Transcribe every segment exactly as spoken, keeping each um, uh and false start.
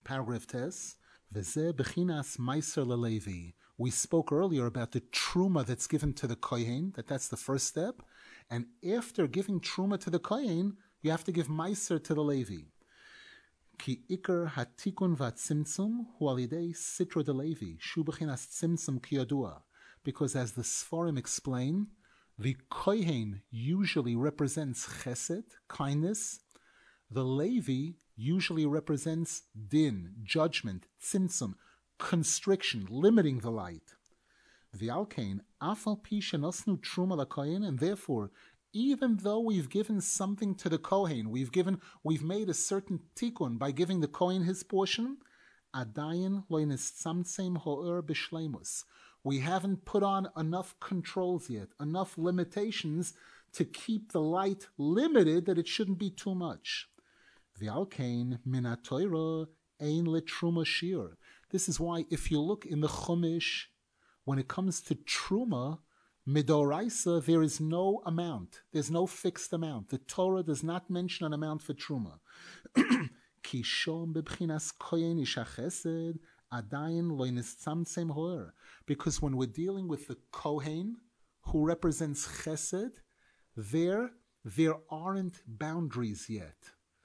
paragraph tes. V'zeh bechinas meiser lelevi. We spoke earlier about the truma that's given to the kohen, that that's the first step. And after giving truma to the kohen, you have to give meiser to the Levi. Ki ikar hatikun vatzimtzum hu alidei sitra de Levi, shu bechinas tzimtzum ki yadua. Because as the Sforim explain, the kohen usually represents chesed, kindness. The Levi usually represents din, judgment, tzimtzum, constriction, limiting the light. The alkain, afal pisha nosnu truma lakohen, and therefore, even though we've given something to the kohen, we've given, we've made a certain tikkun by giving the kohen his portion, adayin loinis tzamtzem ho'er b'shleimus. We haven't put on enough controls yet, enough limitations to keep the light limited that it shouldn't be too much. V'alkein min ha'Torah ein letruma shir. This is why if you look in the Chumash, when it comes to truma, midoraisa, there is no amount. There's no fixed amount. The Torah does not mention an amount for truma. Ki shom bebchinas kohen ish hachesed adayin lo nitzamtzem hoer. Because when we're dealing with the kohen, who represents chesed, there, there aren't boundaries yet.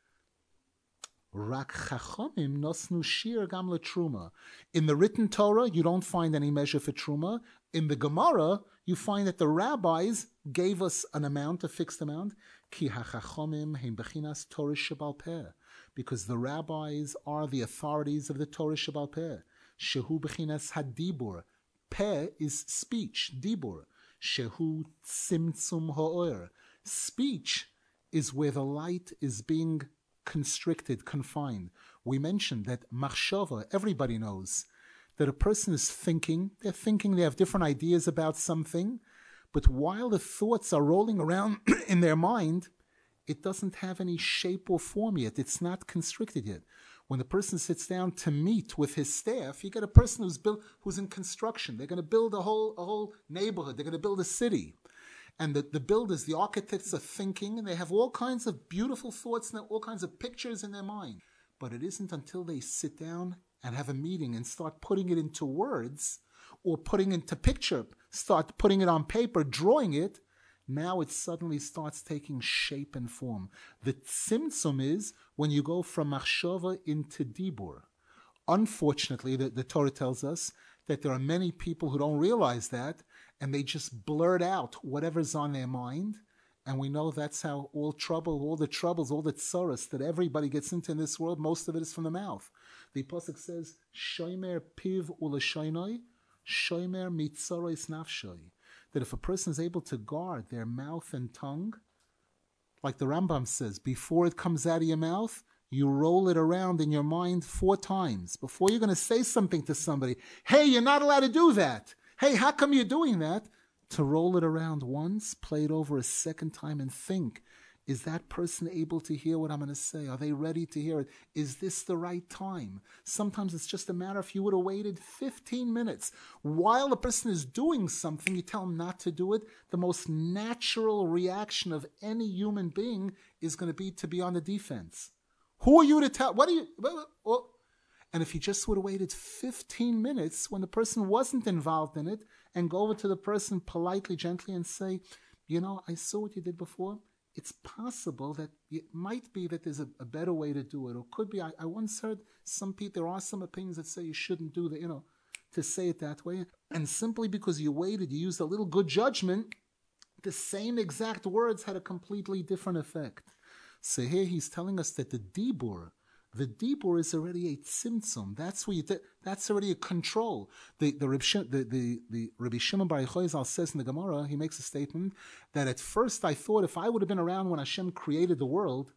Rak chachomim nosnu shir gam letruma. In the written Torah, you don't find any measure for truma. In the Gemara, you find that the rabbis gave us an amount, a fixed amount. Ki hachachomim heim bechinas Torah shebal peh. Because the rabbis are the authorities of the Torah shebal peh. Shehu bechinas hadibur. Peh is speech, dibur. Shehu tzimtzum ha'or. Speech is where the light is being constricted, confined. We mentioned that machshava, everybody knows that a person is thinking, they're thinking, they have different ideas about something, but while the thoughts are rolling around in their mind, it doesn't have any shape or form yet. It's not constricted yet. When the person sits down to meet with his staff, you get a person who's built, who's in construction. They're going to build a whole, a whole neighborhood. They're going to build a city. And the, the builders, the architects are thinking, and they have all kinds of beautiful thoughts and all kinds of pictures in their mind. But it isn't until they sit down and have a meeting and start putting it into words or putting it into picture, start putting it on paper, drawing it, now it suddenly starts taking shape and form. The tzimtzum is when you go from machshava into dibur. Unfortunately, the, the Torah tells us that there are many people who don't realize that, and they just blurt out whatever's on their mind. And we know that's how all trouble, all the troubles, all the tsaras that everybody gets into in this world, most of it is from the mouth. The Pasuk says, Shomer piv u'lashaynoi, shomer mitzaros nafshoi. That if a person is able to guard their mouth and tongue, like the Rambam says, before it comes out of your mouth, you roll it around in your mind four times. Before you're going to say something to somebody, hey, you're not allowed to do that. Hey, how come you're doing that? To roll it around once, play it over a second time and think, is that person able to hear what I'm going to say? Are they ready to hear it? Is this the right time? Sometimes it's just a matter if you would have waited fifteen minutes. While the person is doing something, you tell them not to do it. The most natural reaction of any human being is going to be to be on the defense. Who are you to tell? What are you? Well, and if you just would have waited fifteen minutes when the person wasn't involved in it and go over to the person politely, gently and say, you know, I saw what you did before. It's possible that it might be that there's a, a better way to do it, or could be. I, I once heard some people, there are some opinions that say you shouldn't do that, you know, to say it that way. And simply because you waited, you used a little good judgment, the same exact words had a completely different effect. So here he's telling us that the dibur, the dibur is already a tzimtzum. That's where you, that's already a control. The the Reb Shim, the the, the Rabbi Shimon Bar Yochai says in the Gemara, he makes a statement that at first I thought if I would have been around when Hashem created the world,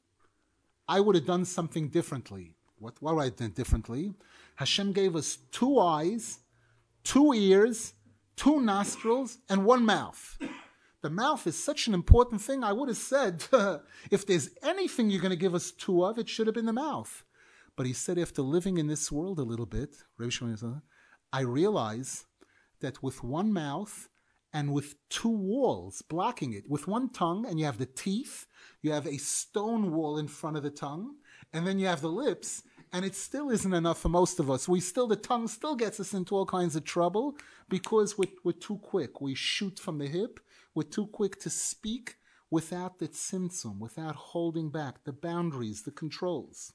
I would have done something differently. What what would I have done differently? Hashem gave us two eyes, two ears, two nostrils, and one mouth. The mouth is such an important thing. I would have said, if there's anything you're going to give us two of, it should have been the mouth. But he said, after living in this world a little bit, I realize that with one mouth and with two walls blocking it, with one tongue, and you have the teeth, you have a stone wall in front of the tongue, and then you have the lips, And it still isn't enough for most of us. We still, the tongue still gets us into all kinds of trouble because we're, we're too quick. We shoot from the hip. We're too quick to speak without the tzimtzum, without holding back the boundaries, the controls.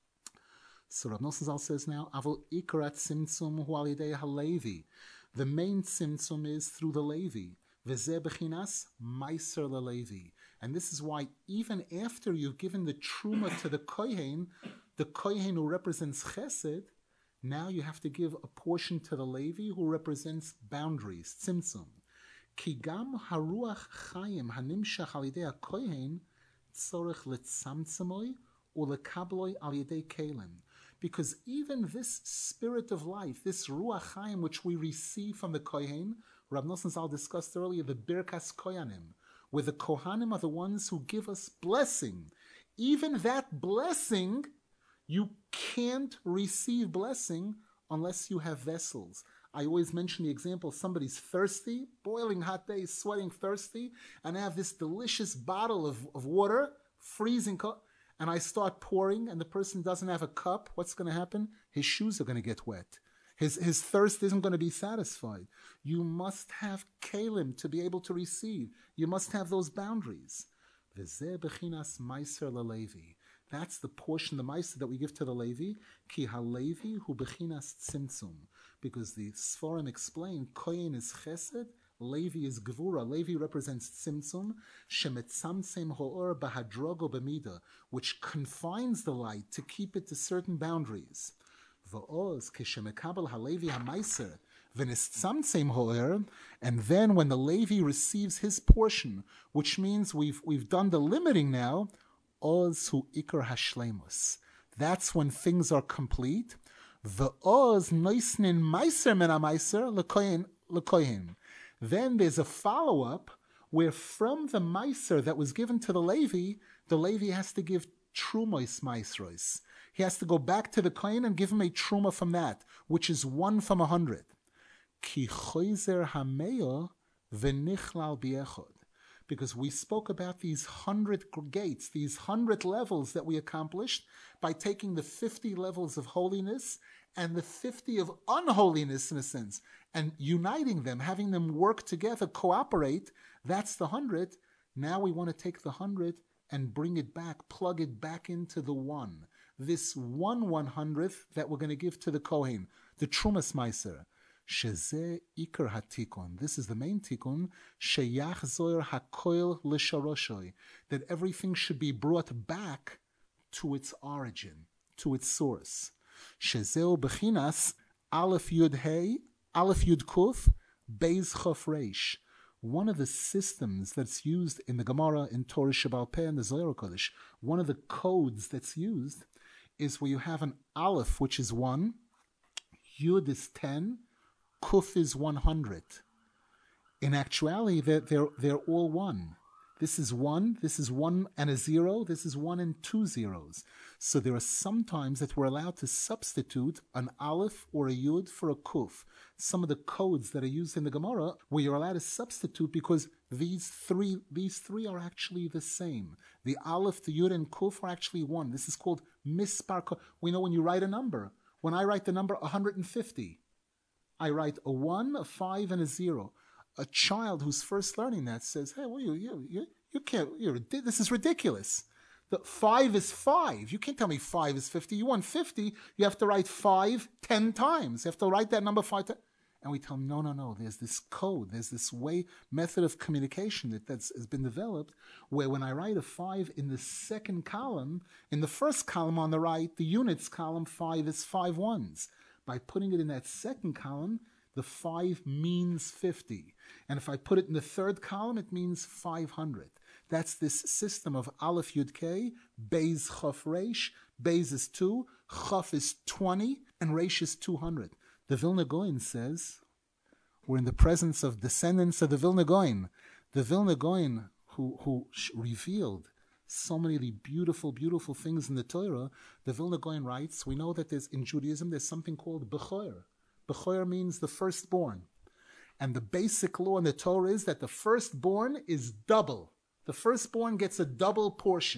So Rav Nosson Zal says now, Avol ikarat tzimtzum hu al yidei halevi. The main tzimtzum is through the Levi. V'zeh b'chinas meiser lelevi. And this is why even after you've given the truma to the kohen, the kohen who represents chesed, now you have to give a portion to the Levi who represents boundaries, tzimtzum. Ki gam haruach chayim hanimshach al yidei ha-kohen tzorech letzamtzemoi ulekabloi al yidei kelim. Because even this spirit of life, this ruach chayim which we receive from the kohen, Rav Nosson Zal discussed earlier the birkas kohanim, where the kohanim are the ones who give us blessing. Even that blessing, you can't receive blessing unless you have vessels. I always mention the example, somebody's thirsty, boiling hot day, sweating thirsty, and I have this delicious bottle of, of water, freezing cold, and I start pouring, and the person doesn't have a cup. What's going to happen? His shoes are going to get wet. His, his thirst isn't going to be satisfied. You must have kalim to be able to receive. You must have those boundaries. V'zeh b'chinas meiser lelevi. That's the portion, the meiser that we give to the Levi. Ki halevi hu b'chinas tzimtzum. Because the Sforim explain, kohen is chesed, Levi is gevura. Levi represents tzimtzum, shemetzamtzem ho'or bahadrogo b'mida, which confines the light to keep it to certain boundaries. V'oz kishemekabel halevi hameiser v'nistzamtzem ho'or, and then when the Levi receives his portion, which means we've we've done the limiting now, oz hu ikar hashlemus. That's when things are complete. V'oz noisnin meiser men hameiser lekoyin lekoyin. Then there's a follow-up where from the meiser that was given to the Levi, the Levi has to give trumois meisros. He has to go back to the kohen and give him a truma from that, which is one from a hundred. Ki choizer hameyo v'nichlal biechod. Because we spoke about these hundred gates, these hundred levels that we accomplished by taking the fifty levels of holiness and the fifty of unholiness, in a sense, and uniting them, having them work together, cooperate. That's the hundred. Now we want to take the hundred and bring it back, plug it back into the one. This one one hundredth that we're going to give to the Kohen, the Trumas Meiser. Shezeh Iker HaTikun. This is the main Tikun. Sheyach Zoyer HaKoil L'Sharoshoy. That everything should be brought back to its origin, to its source. Shezeu Bechinas Aleph Yud Hey, Aleph Yud Kuf, Beis Chof Reish. One of the systems that's used in the Gemara, in Torah Shebal Peh, and the Zohar Kodesh, one of the codes that's used is where you have an Aleph, which is one, Yud is ten, Kuf is one hundred. In actuality, they're, they're, they're all one. This is one, this is one and a zero, this is one and two zeros. So there are some times that we're allowed to substitute an Aleph or a Yud for a Kuf. Some of the codes that are used in the Gemara where you're allowed to substitute because these three these three are actually the same. The Aleph, the Yud, and Kuf are actually one. This is called mispar. We know when you write a number. When I write the number one hundred fifty, I write a one, a five, and a zero. A child who's first learning that says, "Hey, well, you you you, you can't. You're, this is ridiculous. The five is five. You can't tell me five is fifty. You want fifty? You have to write five ten times. You have to write that number five times." And we tell them, "No, no, no. There's this code. There's this way method of communication that that's has been developed where when I write a five in the second column, in the first column on the right, the units column five is five ones. By putting it in that second column, the five means fifty. And if I put it in the third column, it means five hundred. That's this system of Aleph Yud K, Beis Chof Reish. Beis is two, Chof is twenty, and Reish is two hundred. The Vilna Gaon says, we're in the presence of descendants of the Vilna Gaon. The Vilna Gaon who, who revealed so many beautiful, beautiful things in the Torah, the Vilna Gaon writes, we know that there's in Judaism, there's something called Bechor. Bechor means the firstborn. And the basic law in the Torah is that the firstborn is double. The firstborn gets a double portion.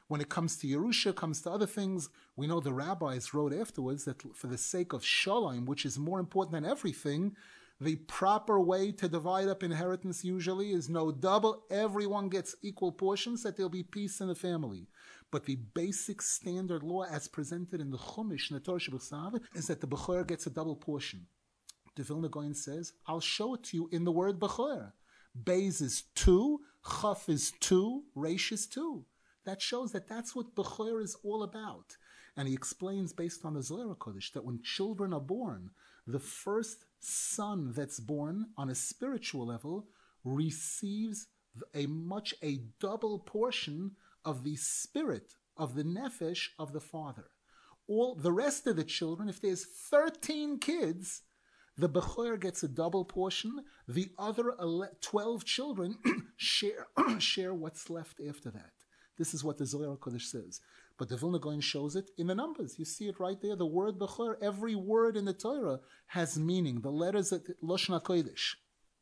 When it comes to Yerusha, comes to other things, we know the rabbis wrote afterwards that for the sake of Shalom, which is more important than everything, the proper way to divide up inheritance usually is no double. Everyone gets equal portions, that there'll be peace in the family. But the basic standard law as presented in the Chumash, in the Torah Shebechsav, is that the Bechor gets a double portion. The Vilna Gaon says, I'll show it to you in the word Bechor. Beis is two, Chaf is two, Reish is two. That shows that that's what Bechor is all about. And he explains based on the Zohar Kodesh that when children are born, the first son that's born on a spiritual level receives a much, a double portion of the spirit, of the nefesh of the father. All the rest of the children, if there's thirteen kids, the Bechor gets a double portion. The other twelve children share, share what's left after that. This is what the Zohar Kodesh says. But the Vilna Gaon shows it in the numbers. You see it right there. The word Bechor, every word in the Torah has meaning. The letters at Lashon HaKodesh.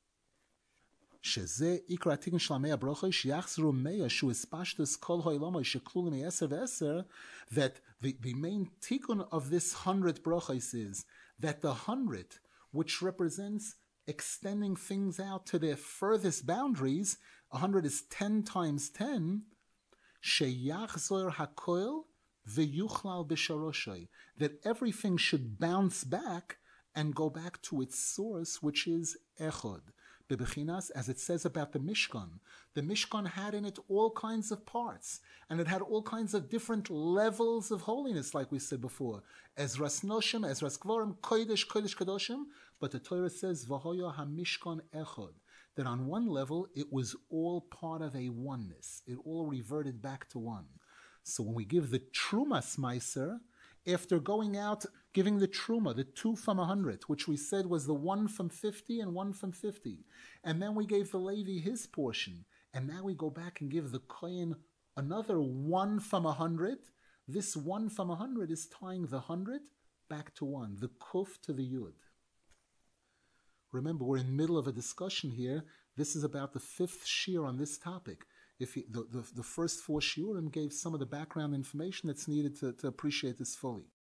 שזה עיקר התיקון של המאה הברכה, שיחזרו מאה שהוא הספשטוס כל העולמות שכלולים מעשר ועשר, that the, the main tikkun of this hundred brachos is that the hundred, which represents extending things out to their furthest boundaries, a hundred is ten times ten, שיחזור הכל ויוכלל בשורשי, that everything should bounce back and go back to its source, which is echad. Bebechinas, as it says about the Mishkan, the Mishkan had in it all kinds of parts, and it had all kinds of different levels of holiness, like we said before. Ezras Noshim, Ezras Kvorim, Kodesh, Kodesh Kadoshim, but the Torah says, V'hoya HaMishkan Echad, that on one level it was all part of a oneness. It all reverted back to one. So when we give the Trumas Meiser, after going out, giving the Truma, the two from a hundred, which we said was the one from fifty and one from fifty. And then we gave the Levi his portion. And now we go back and give the Kohen another one from a hundred. This one from a hundred is tying the hundred back to one, the Kuf to the Yud. Remember, we're in the middle of a discussion here. This is about the fifth shir on this topic. If he, the, the, the first four shiurim gave some of the background information that's needed to, to appreciate this fully.